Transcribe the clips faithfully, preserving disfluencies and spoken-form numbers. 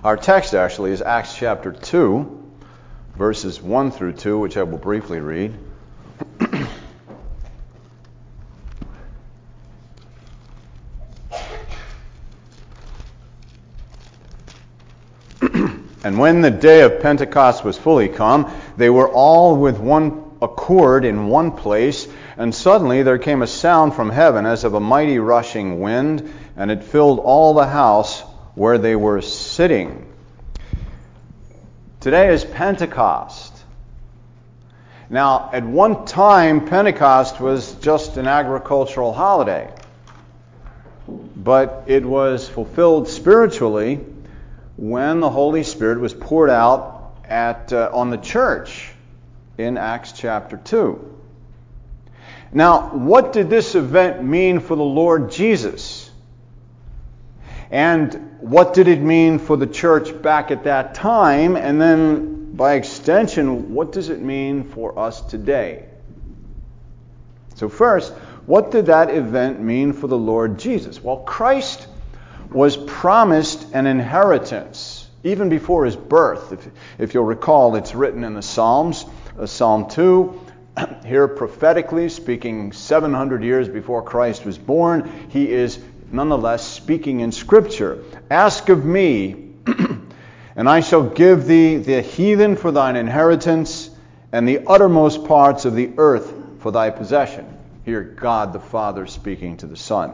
Our text actually is Acts chapter two, verses one through two, which I will briefly read. And when the day of Pentecost was fully come, they were all with one accord in one place, and suddenly there came a sound from heaven as of a mighty rushing wind, and it filled all the house where they were sitting. Today is Pentecost. Now, at one time, Pentecost was just an agricultural holiday, but it was fulfilled spiritually when the Holy Spirit was poured out at uh, on the church in Acts chapter two. Now, what did this event mean for the Lord Jesus? And what did it mean for the church back at that time? And then, by extension, what does it mean for us today? So first, what did that event mean for the Lord Jesus? Well, Christ was promised an inheritance even before his birth. If, if you'll recall, it's written in the Psalms, uh, Psalm two, here prophetically speaking seven hundred years before Christ was born. He is nonetheless speaking in Scripture. Ask of me, and I shall give thee the heathen for thine inheritance, and the uttermost parts of the earth for thy possession. Here God the Father speaking to the Son.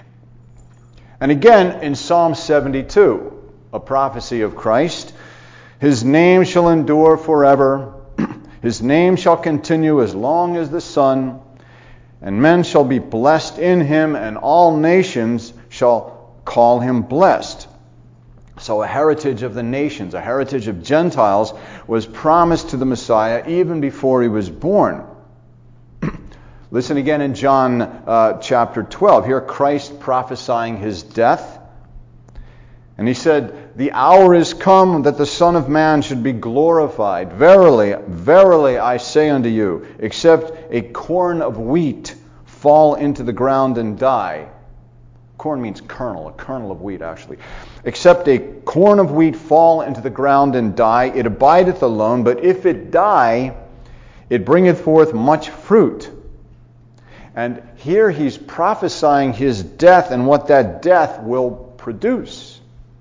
And again in Psalm seventy-two, a prophecy of Christ, his name shall endure forever, his name shall continue as long as the sun, and men shall be blessed in him, and all nations shall call him blessed. So a heritage of the nations, a heritage of Gentiles, was promised to the Messiah even before he was born. Listen again in John uh, chapter twelve. Here Christ prophesying his death. And he said, the hour is come that the Son of Man should be glorified. Verily, verily I say unto you, except a corn of wheat fall into the ground and die. Corn means kernel, a kernel of wheat actually. Except a corn of wheat fall into the ground and die, it abideth alone, but if it die, it bringeth forth much fruit. And here he's prophesying his death and what that death will produce.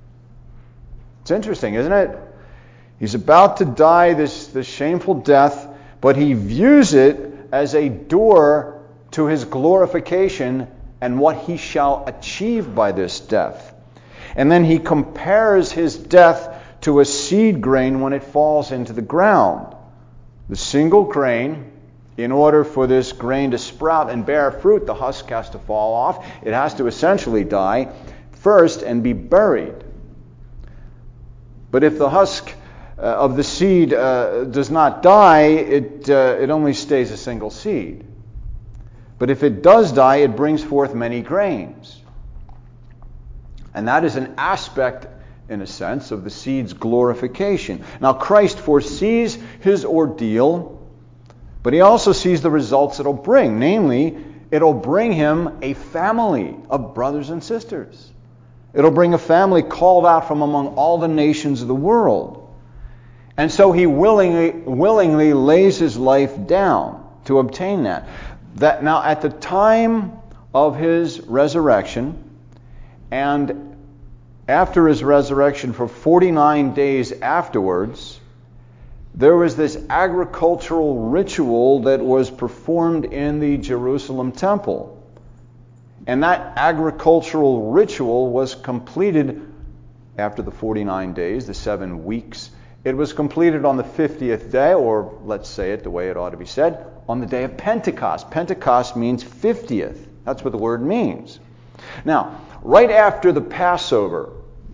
It's interesting, isn't it? He's about to die this, this shameful death, but he views it as a door to his glorification and what he shall achieve by this death. And then he compares his death to a seed grain when it falls into the ground. The single grain, in order for this grain to sprout and bear fruit, the husk has to fall off. It has to essentially die first and be buried. But if the husk uh, of the seed uh, does not die, it uh, it only stays a single seed. But if it does die, it brings forth many grains. And that is an aspect, in a sense, of the seed's glorification. Now, Christ foresees his ordeal, but he also sees the results it'll bring. Namely, it'll bring him a family of brothers and sisters. It'll bring a family called out from among all the nations of the world. And so he willingly, willingly lays his life down to obtain that. That now, at the time of his resurrection, and after his resurrection for forty-nine days afterwards, there was this agricultural ritual that was performed in the Jerusalem temple. And that agricultural ritual was completed after the forty-nine days, the seven weeks. It was completed on the fiftieth day, or let's say it the way it ought to be said, on the day of Pentecost. Pentecost means fiftieth. That's what the word means. Now, right after the Passover,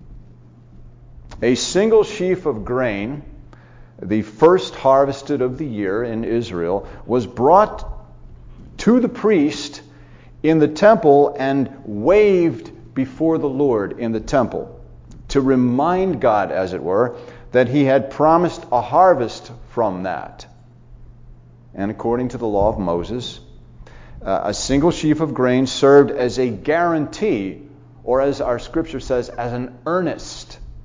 a single sheaf of grain, the first harvested of the year in Israel, was brought to the priest in the temple and waved before the Lord in the temple to remind God, as it were, that he had promised a harvest from that. And according to the law of Moses, uh, a single sheaf of grain served as a guarantee, or as our scripture says, as an earnest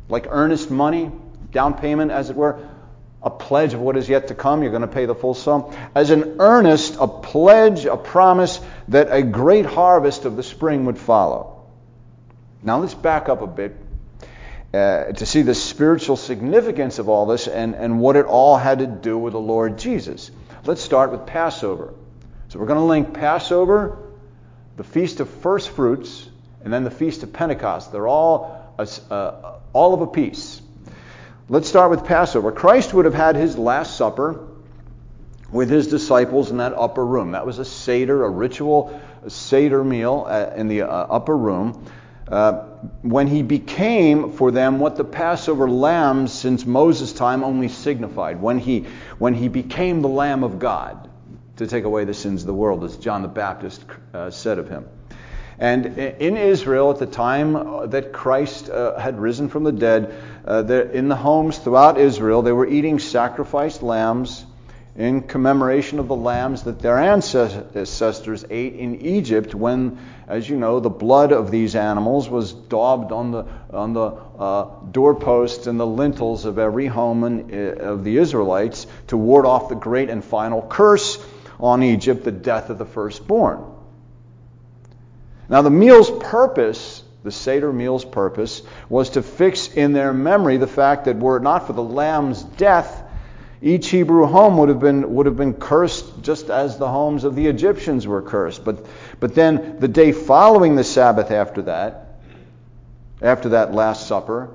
like earnest money, down payment as it were, a pledge of what is yet to come. You're going to pay the full sum. As an earnest, a pledge, a promise that a great harvest of the spring would follow. Now let's back up a bit uh, to see the spiritual significance of all this and, and what it all had to do with the Lord Jesus. Let's start with Passover. So we're going to link Passover, the Feast of First Fruits, and then the Feast of Pentecost. They're all a, uh, all of a piece. Let's start with Passover. Christ would have had his Last Supper with his disciples in that upper room. That was a Seder, a ritual a Seder meal uh, in the uh, upper room. Uh, when he became for them what the Passover lambs since Moses' time only signified. When he, when he became the Lamb of God to take away the sins of the world, as John the Baptist uh, said of him. And in Israel, at the time that Christ uh, had risen from the dead, uh, there, in the homes throughout Israel, they were eating sacrificed lambs in commemoration of the lambs that their ancestors ate in Egypt when, as you know, the blood of these animals was daubed on the on the uh, doorposts and the lintels of every home in, uh, of the Israelites to ward off the great and final curse on Egypt, the death of the firstborn. Now the meal's purpose, the Seder meal's purpose, was to fix in their memory the fact that were it not for the lamb's death, each Hebrew home would have been would have been cursed just as the homes of the Egyptians were cursed. But but then the day following the Sabbath after that, after that Last Supper,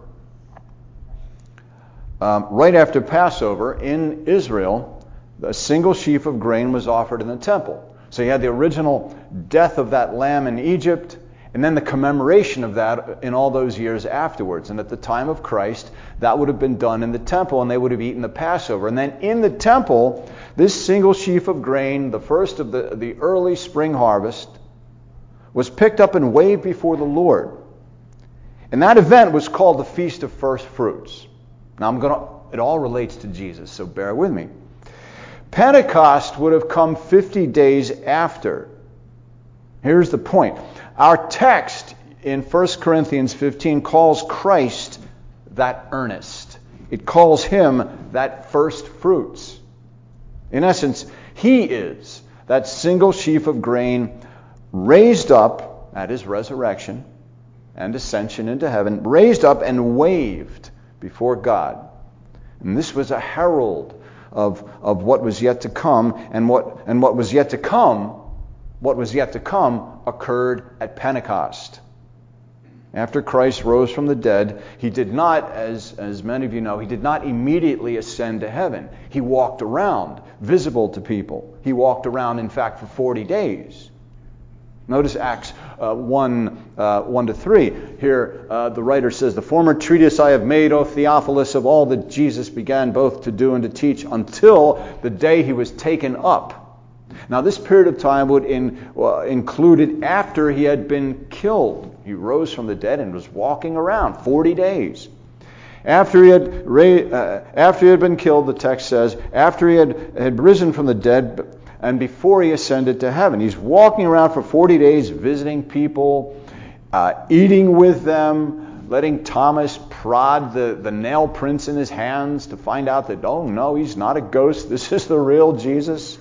um, right after Passover in Israel, a single sheaf of grain was offered in the temple. So you had the original death of that lamb in Egypt, and then the commemoration of that in all those years afterwards. And at the time of Christ, that would have been done in the temple, and they would have eaten the Passover. And then in the temple, this single sheaf of grain, the first of the, the early spring harvest, was picked up and waved before the Lord. And that event was called the Feast of First Fruits. Now I'm going to, it all relates to Jesus, so bear with me. Pentecost would have come fifty days after. Here's the point. Our text in First Corinthians fifteen calls Christ that earnest. It calls him that first fruits. In essence, he is that single sheaf of grain raised up at his resurrection and ascension into heaven, raised up and waved before God. And this was a herald of of what was yet to come, and what and what was yet to come, what was yet to come occurred at Pentecost. After Christ rose from the dead, he did not, as as many of you know, he did not immediately ascend to heaven. He walked around, visible to people. He walked around, in fact, for forty days. Notice Acts uh, one, uh, one to three. Here uh, the writer says, "The former treatise I have made, O Theophilus, of all that Jesus began both to do and to teach until the day he was taken up." Now this period of time would in, uh, included after he had been killed. He rose from the dead and was walking around forty days. After he had ra- uh, after he had been killed, the text says, after he had, had risen from the dead, and before he ascended to heaven. He's walking around for forty days, visiting people, uh, eating with them, letting Thomas prod the, the nail prints in his hands to find out that, oh no, he's not a ghost. This is the real Jesus.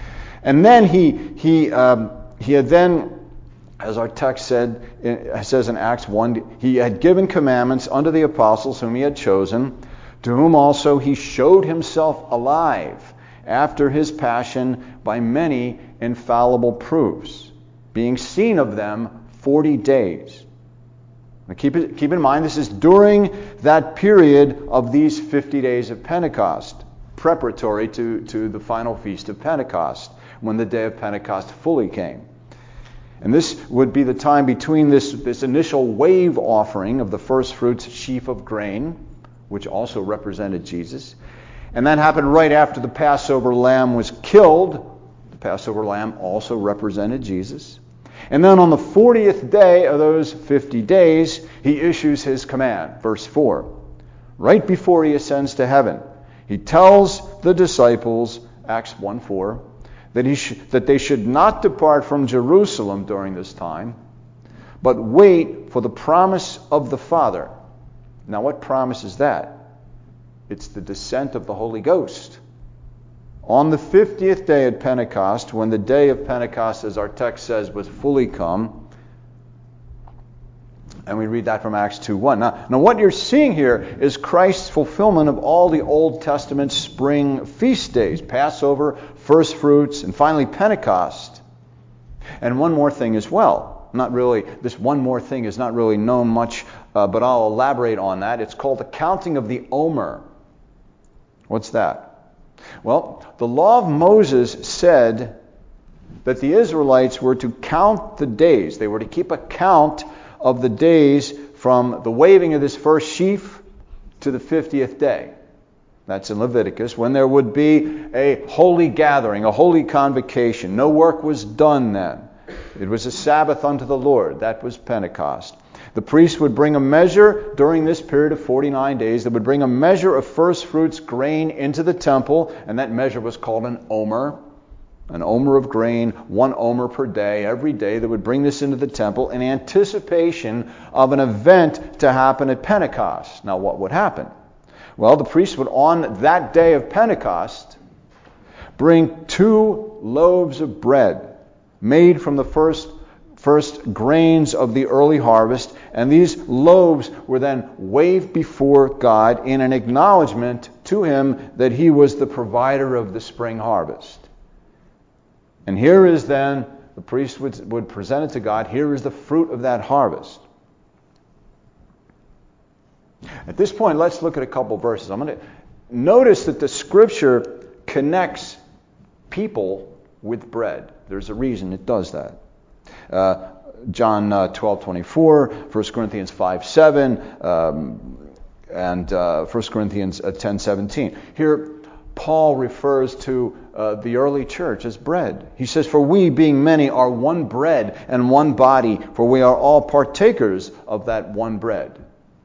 And then he he um, he had then, as our text said, it says in Acts one, he had given commandments unto the apostles whom he had chosen, to whom also he showed himself alive after his passion by many infallible proofs, being seen of them forty days. Now keep it, keep in mind, this is during that period of these fifty days of Pentecost, preparatory to, to the final feast of Pentecost, when the day of Pentecost fully came. And this would be the time between this, this initial wave offering of the first fruits sheaf of grain, which also represented Jesus. And that happened right after the Passover lamb was killed. The Passover lamb also represented Jesus. And then on the fortieth day of those fifty days, he issues his command. Verse four. Right before he ascends to heaven, he tells the disciples, Acts one four, that, he sh- that they should not depart from Jerusalem during this time, but wait for the promise of the Father, Now, what promise is that? It's the descent of the Holy Ghost. On the fiftieth day at Pentecost, when the day of Pentecost, as our text says, was fully come, and we read that from Acts two one. Now, now, what you're seeing here is Christ's fulfillment of all the Old Testament spring feast days, Passover, first fruits, and finally Pentecost. And one more thing as well. Not really, this one more thing is not really known much, uh, but I'll elaborate on that. It's called the counting of the Omer. What's that? Well, the law of Moses said that the Israelites were to count the days. They were to keep a count of the days from the waving of this first sheaf to the fiftieth day. That's in Leviticus, when there would be a holy gathering, a holy convocation. No work was done then. It was a Sabbath unto the Lord. That was Pentecost. The priest would bring a measure during this period of forty-nine days. They would bring a measure of first fruits grain into the temple, and that measure was called an omer. An omer of grain, one omer per day. Every day they would bring this into the temple in anticipation of an event to happen at Pentecost. Now, what would happen? Well, the priest would, on that day of Pentecost, bring two loaves of bread made from the first first grains of the early harvest, and these loaves were then waved before God in an acknowledgement to Him that He was the provider of the spring harvest. And here is then, the priest would, would present it to God, here is the fruit of that harvest. At this point, let's look at a couple verses. I'm going to notice that the Scripture connects people with bread. There's a reason it does that. Uh, John uh, twelve twenty-four, First Corinthians five seven, um, and uh, First Corinthians uh, ten seventeen. Here, Paul refers to uh, the early church as bread. He says, "For we, being many, are one bread and one body, for we are all partakers of that one bread."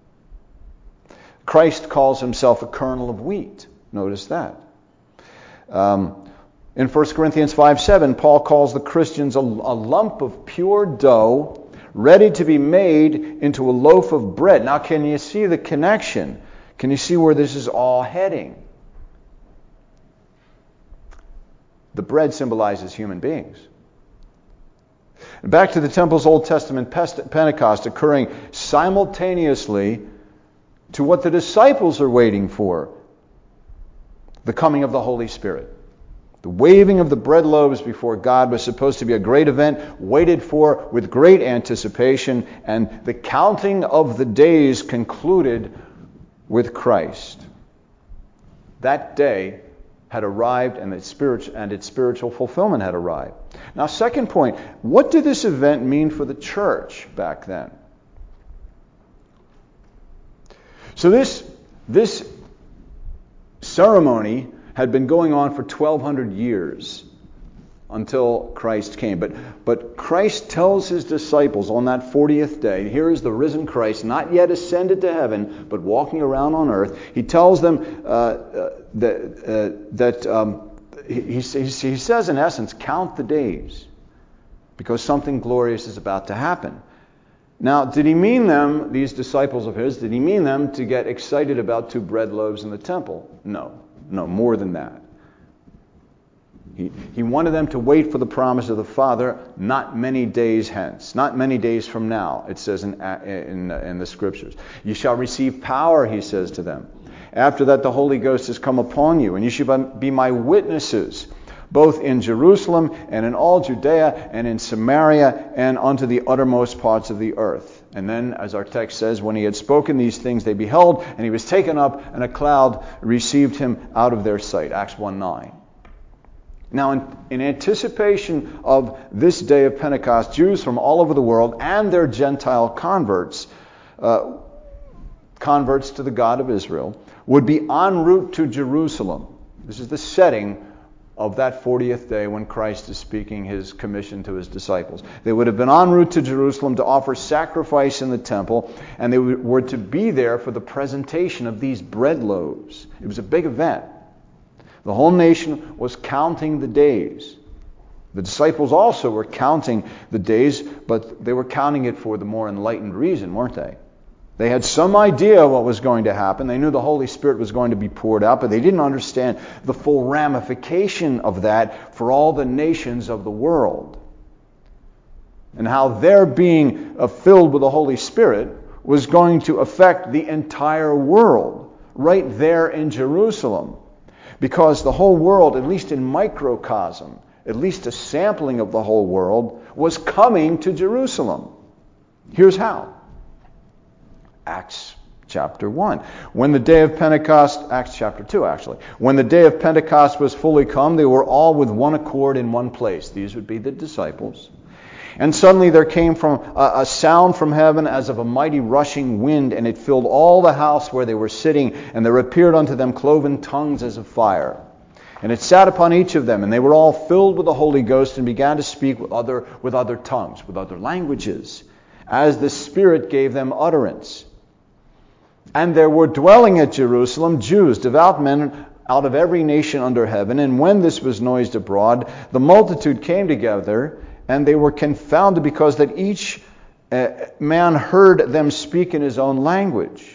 Christ calls Himself a kernel of wheat. Notice that. Um, in First Corinthians five seven, Paul calls the Christians a, a lump of pure dough ready to be made into a loaf of bread. Now, can you see the connection? Can you see where this is all heading? The bread symbolizes human beings. Back to the temple's Old Testament Pentecost occurring simultaneously to what the disciples are waiting for, the coming of the Holy Spirit. The waving of the bread loaves before God was supposed to be a great event, waited for with great anticipation, and the counting of the days concluded with Christ. That day had arrived, and its spiritual and its spiritual fulfillment had arrived. Now, second point, what did this event mean for the church back then? So this this ceremony had been going on for twelve hundred years until Christ came. But, but Christ tells His disciples on that fortieth day, here is the risen Christ, not yet ascended to heaven, but walking around on earth. He tells them uh, uh, that, uh, that um, he, he, he says in essence, count the days, because something glorious is about to happen. Now, did He mean them, these disciples of His, did He mean them to get excited about two bread loaves in the temple? No. No, more than that. He, he wanted them to wait for the promise of the Father not many days hence, not many days from now, it says in, in, in the Scriptures. You shall receive power, He says to them. After that, the Holy Ghost has come upon you, and you shall be my witnesses, both in Jerusalem and in all Judea and in Samaria and unto the uttermost parts of the earth. And then, as our text says, when He had spoken these things, they beheld, and He was taken up, and a cloud received Him out of their sight. Acts one nine. Now, in, in anticipation of this day of Pentecost, Jews from all over the world and their Gentile converts, uh, converts to the God of Israel, would be en route to Jerusalem. This is the setting of that fortieth day when Christ is speaking His commission to His disciples. They would have been en route to Jerusalem to offer sacrifice in the temple, and they were to be there for the presentation of these bread loaves. It was a big event. The whole nation was counting the days. The disciples also were counting the days, but they were counting it for the more enlightened reason, weren't they? They had some idea what was going to happen. They knew the Holy Spirit was going to be poured out, but they didn't understand the full ramification of that for all the nations of the world. And how their being filled with the Holy Spirit was going to affect the entire world right there in Jerusalem. Because the whole world, at least in microcosm, at least a sampling of the whole world, was coming to Jerusalem. Here's how. Acts chapter one. When the day of Pentecost, Acts chapter two actually, when the day of Pentecost was fully come, they were all with one accord in one place. These would be the disciples. And suddenly there came from a, a sound from heaven as of a mighty rushing wind, and it filled all the house where they were sitting, and there appeared unto them cloven tongues as of fire. And it sat upon each of them, and they were all filled with the Holy Ghost, and began to speak with other with other tongues, with other languages, as the Spirit gave them utterance. And there were dwelling at Jerusalem Jews, devout men out of every nation under heaven. And when this was noised abroad, the multitude came together, and they were confounded, because that each uh, man heard them speak in his own language.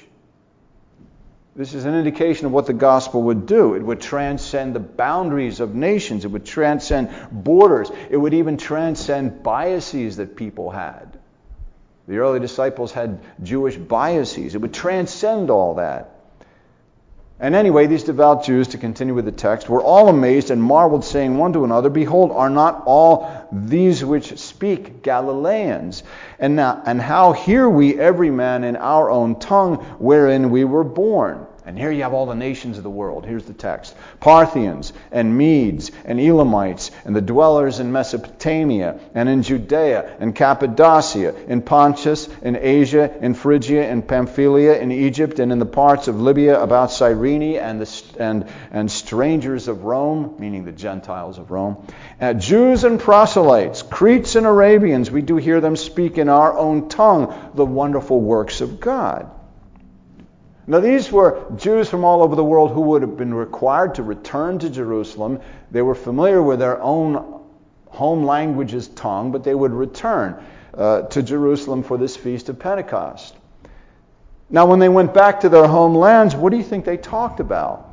This is an indication of what the gospel would do. It would transcend the boundaries of nations. It would transcend borders. It would even transcend biases that people had. The early disciples had Jewish biases. It would transcend all that. And anyway, these devout Jews, to continue with the text, were all amazed and marveled, saying one to another, Behold, are not all these which speak Galileans? And now, and how hear we every man in our own tongue wherein we were born? And here you have all the nations of the world. Here's the text. Parthians and Medes and Elamites and the dwellers in Mesopotamia and in Judea and Cappadocia, in Pontus, in Asia, in Phrygia, in Pamphylia, in Egypt, and in the parts of Libya about Cyrene, and the, and, and strangers of Rome, meaning the Gentiles of Rome, uh, Jews and proselytes, Cretes and Arabians, we do hear them speak in our own tongue the wonderful works of God. Now, these were Jews from all over the world who would have been required to return to Jerusalem. They were familiar with their own home language's tongue, but they would return uh, to Jerusalem for this feast of Pentecost. Now, when they went back to their homelands, what do you think they talked about?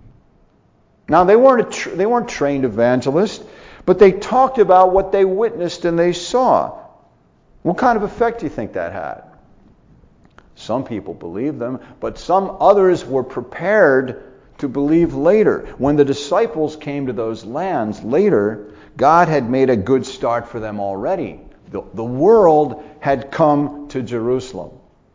Now, they weren't a tr- they weren't trained evangelists, but they talked about what they witnessed and they saw. What kind of effect do you think that had? Some people believed them, but some others were prepared to believe later. When the disciples came to those lands later, God had made a good start for them already. The, the world had come to Jerusalem.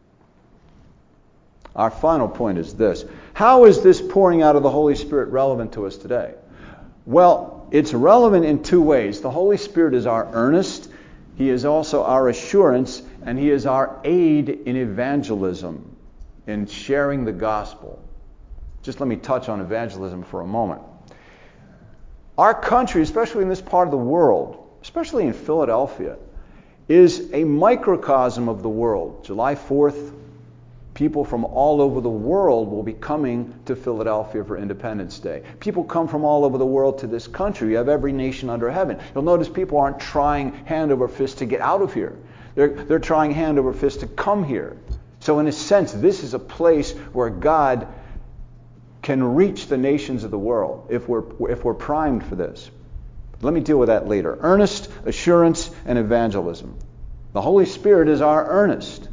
Our final point is this. How is this pouring out of the Holy Spirit relevant to us today? Well, it's relevant in two ways. The Holy Spirit is our earnest. He is also our assurance, and He is our aid in evangelism, in sharing the gospel. Just let me touch on evangelism for a moment. Our country, especially in this part of the world, especially in Philadelphia, is a microcosm of the world. July fourth, people from all over the world will be coming to Philadelphia for Independence Day. People come from all over the world to this country. You have every nation under heaven. You'll notice people aren't trying hand over fist to get out of here. They're, they're trying hand over fist to come here. So in a sense, this is a place where God can reach the nations of the world if we're, if we're primed for this. Let me deal with that later. Earnest, assurance, and evangelism. The Holy Spirit is our earnest.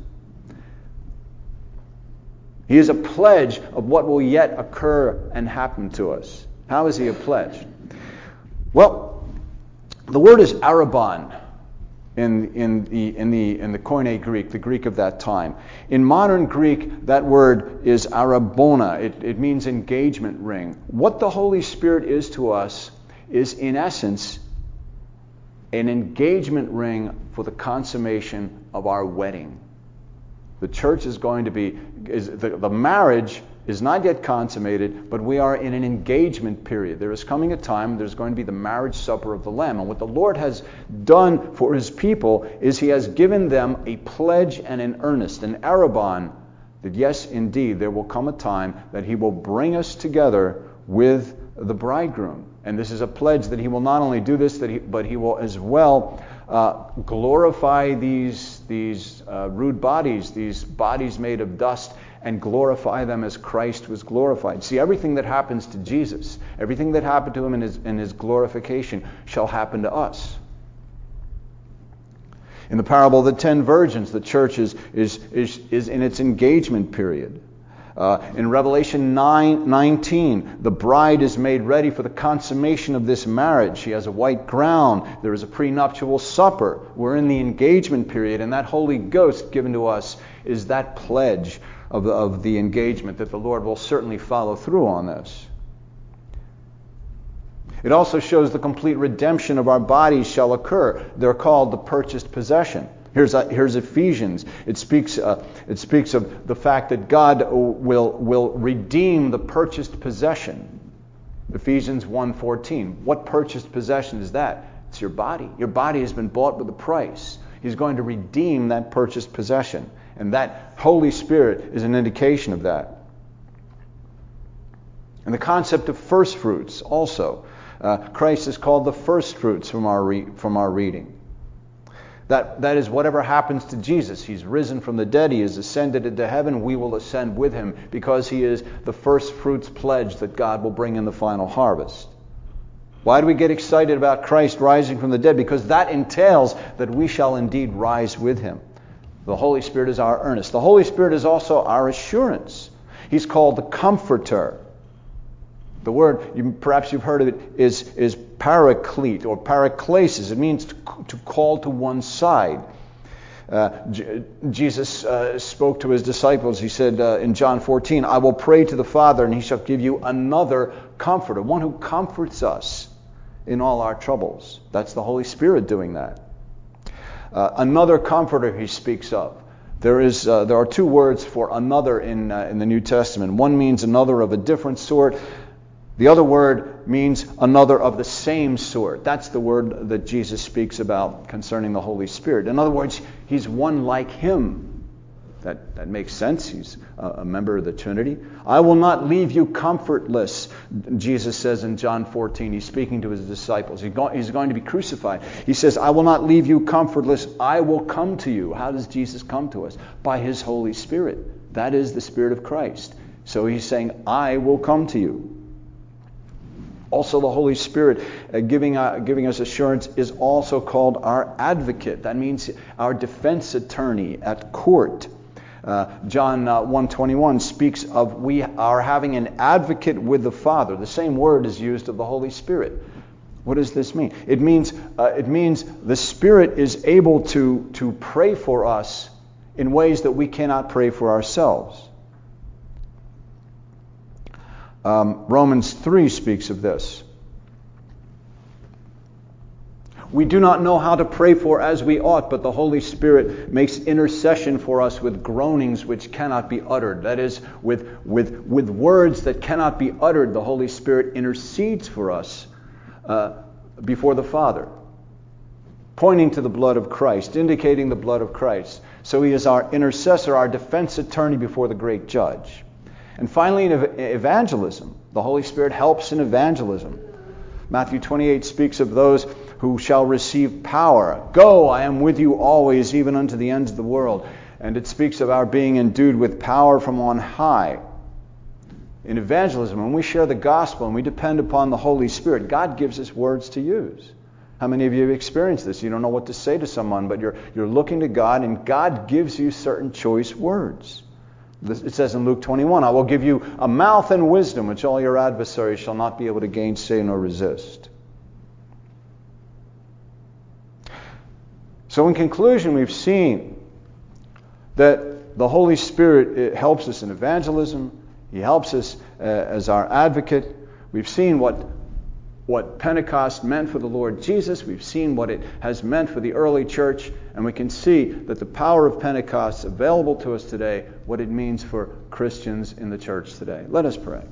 He is a pledge of what will yet occur and happen to us. How is He a pledge? Well, the word is arabon in, in, the, in, the, in the Koine Greek, the Greek of that time. In modern Greek, that word is arabona. It, it means engagement ring. What the Holy Spirit is to us is, in essence, an engagement ring for the consummation of our wedding. The church is going to be, is the, the marriage is not yet consummated, but we are in an engagement period. There is coming a time, there's going to be the marriage supper of the Lamb. And what the Lord has done for His people is He has given them a pledge and an earnest, an arabon, that yes, indeed, there will come a time that He will bring us together with the bridegroom. And this is a pledge that He will not only do this, that he, but He will as well uh, glorify these, these uh, rude bodies, these bodies made of dust, and glorify them as Christ was glorified. See, everything that happens to Jesus, everything that happened to him in his, in his glorification shall happen to us. In the parable of the ten virgins, the church is, is, is, is in its engagement period. Uh, in Revelation nine nineteen, the bride is made ready for the consummation of this marriage. She has a white gown. There is a prenuptial supper. We're in the engagement period, and that Holy Ghost given to us is that pledge of the, of the engagement that the Lord will certainly follow through on this. It also shows the complete redemption of our bodies shall occur. They're called the purchased possession. Here's, uh, here's Ephesians. It speaks, uh, it speaks of the fact that God will, will redeem the purchased possession. Ephesians one fourteen. What purchased possession is that? It's your body. Your body has been bought with a price. He's going to redeem that purchased possession. And that Holy Spirit is an indication of that. And the concept of first fruits also. Uh, Christ is called the first fruits from our re- from our reading. That that is whatever happens to Jesus. He's risen from the dead. He has ascended into heaven. We will ascend with him because he is the first fruits pledge that God will bring in the final harvest. Why do we get excited about Christ rising from the dead? Because that entails that we shall indeed rise with him. The Holy Spirit is our earnest. The Holy Spirit is also our assurance. He's called the Comforter. The word, you, perhaps you've heard of it, is, is paraclete or paraklesis. It means to, to call to one side. Uh, J- Jesus uh, spoke to his disciples. He said uh, in John fourteen, I will pray to the Father, and he shall give you another comforter, one who comforts us in all our troubles. That's the Holy Spirit doing that. Uh, another comforter he speaks of. There is, uh, there are two words for another in uh, in the New Testament. One means another of a different sort. The other word means another of the same sort. That's the word that Jesus speaks about concerning the Holy Spirit. In other words, he's one like him. That, that makes sense. He's a, a member of the Trinity. I will not leave you comfortless, Jesus says in John fourteen. He's speaking to his disciples. He go, he's going to be crucified. He says, I will not leave you comfortless. I will come to you. How does Jesus come to us? By his Holy Spirit. That is the Spirit of Christ. So he's saying, I will come to you. Also, the Holy Spirit uh, giving, uh, giving us assurance is also called our advocate. That means our defense attorney at court. Uh, John uh, one twenty-one speaks of we are having an advocate with the Father. The same word is used of the Holy Spirit. What does this mean? It means uh, it means the Spirit is able to, to pray for us in ways that we cannot pray for ourselves. Um, Romans three speaks of this. We do not know how to pray for as we ought, but the Holy Spirit makes intercession for us with groanings which cannot be uttered. That is, with, with, with words that cannot be uttered, the Holy Spirit intercedes for us uh, before the Father, pointing to the blood of Christ, indicating the blood of Christ. So he is our intercessor, our defense attorney before the great judge. And finally, in ev- evangelism, the Holy Spirit helps in evangelism. Matthew twenty-eight speaks of those who shall receive power. Go, I am with you always, even unto the ends of the world. And it speaks of our being endued with power from on high. In evangelism, when we share the gospel and we depend upon the Holy Spirit, God gives us words to use. How many of you have experienced this? You don't know what to say to someone, but you're you're looking to God, and God gives you certain choice words. It says in Luke twenty-one, I will give you a mouth and wisdom, which all your adversaries shall not be able to gainsay nor resist. So in conclusion, we've seen that the Holy Spirit helps us in evangelism. He helps us uh, as our advocate. We've seen what what Pentecost meant for the Lord Jesus. We've seen what it has meant for the early church. And we can see that the power of Pentecost is available to us today, what it means for Christians in the church today. Let us pray.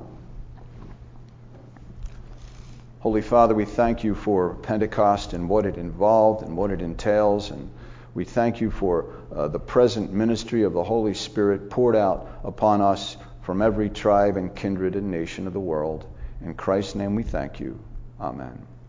Holy Father, we thank you for Pentecost and what it involved and what it entails. And we thank you for uh, the present ministry of the Holy Spirit poured out upon us from every tribe and kindred and nation of the world. In Christ's name we thank you. Amen.